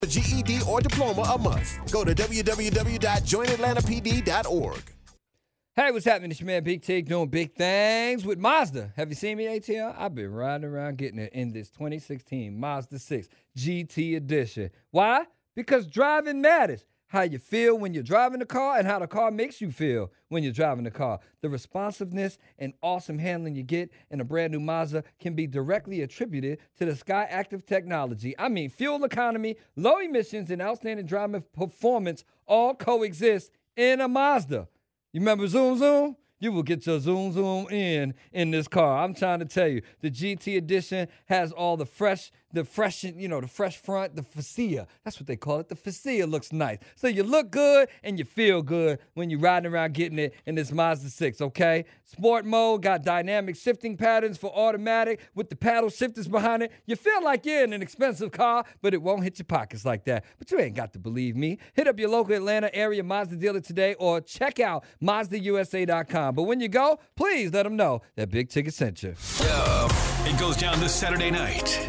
A GED or diploma a must. Go to www.joinatlantapd.org. Hey, what's happening? It's your man Big Tig doing big things with Mazda. Have you seen me, ATL? I've been riding around getting it in this 2016 Mazda 6 GT Edition. Why? Because driving matters. How you feel when you're driving the car and how the car makes you feel when you're driving the car. The responsiveness and awesome handling you get in a brand new Mazda can be directly attributed to the Skyactiv technology. I mean, fuel economy, low emissions, and outstanding driving performance all coexist in a Mazda. You remember Zoom Zoom? You will get your Zoom Zoom in this car. I'm trying to tell you, the GT Edition has all the fresh front, the fascia. That's what they call it. The fascia looks nice. So you look good and you feel good when you're riding around getting it in this Mazda 6, okay? Sport mode, got dynamic shifting patterns for automatic with the paddle shifters behind it. You feel like you're in an expensive car, but it won't hit your pockets like that. But you ain't got to believe me. Hit up your local Atlanta area Mazda dealer today or check out MazdaUSA.com. But when you go, please let them know that Big Ticket sent you. It goes down this Saturday night.